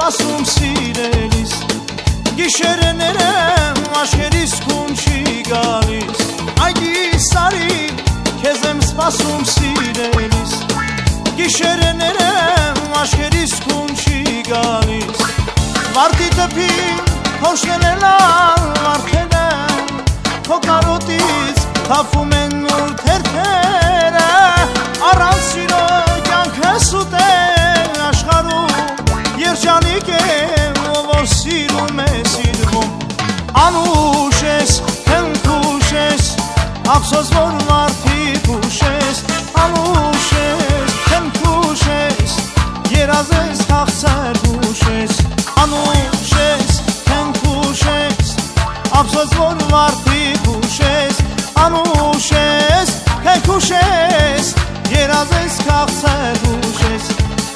սպասում սիրելիս, գիշերները աշխերիս քուն չի գալիս, այգի սարի քեզ եմ սպասում սիրելիս, գիշերները աշխերիս քուն չի գալիս, վարդի տպին փոշներել վարդերը, քո կարոտից թափում են նոր թերթերը, առանց սիրո կյանքս ուտել աշխարհում երջանիկ է ով որ սիրում է սիրվում, անուշ ես, քնքուշ ես, ափսոս որ մարդի փուշ ես, անուշ ես, քնքուշ ես, երազ ես քաղցր հուշ ես, անուշ ես, քնքուշ ես, ափսոս որ մարդի փուշ ես, անուշ ես, քնքուշ ես, երազ ես քաղցր հուշ ես.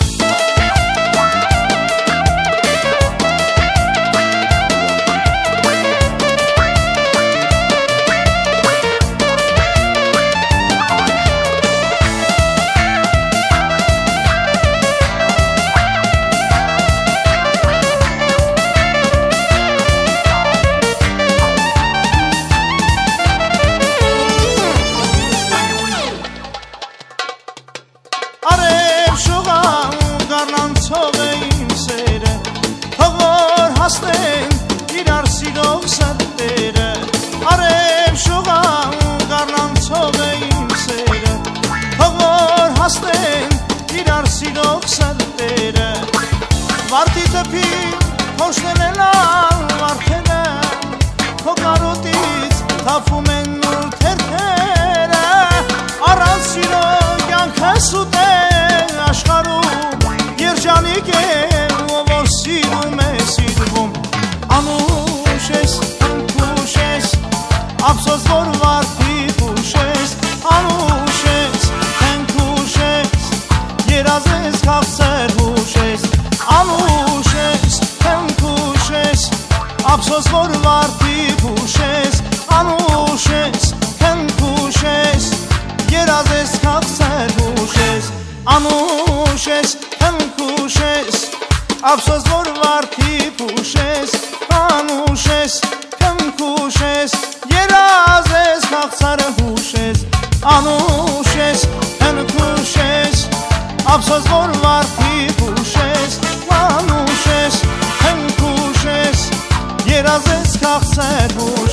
Արև շողան գառնանցող է իմ սերը, թող որ հասնեն իրար սիրող սրտերը, արև շողան գառնանցող է իմ սերը, թող որ հասնեն իրար սիրող սրտերը, վարդի տպին փոշներել վարդերը, քո կարոտից թափում են նոր թերթերը, առանց սիրո կյանքս ուտել աշխարհում երջանիկ է ով որ սիրում է սիրվում, անուշ ես, քնքուշ ես, ափսոս որ վարդի փուշ ես, անուշ ես, քնքուշ ես, երազ ես քաղցր հուշ ես, անուշ ես, քնքուշ ես, ափսոս որ վարդի փուշ ես, անուշ ես, քնքուշ ես, երազ ես քաղցր հուշ ես, անուշ ես, քնքուշ ես, ափսոս որ վարդի փուշ ես, անուշ ես, քնքուշ ես, երազ ես քաղցր հուշ ես, անուշ ես, քնքուշ ես, ափսոս որ վարդի փուշ ես, անուշ ես, քնքուշ ես, երազ ես քաղցր հուշ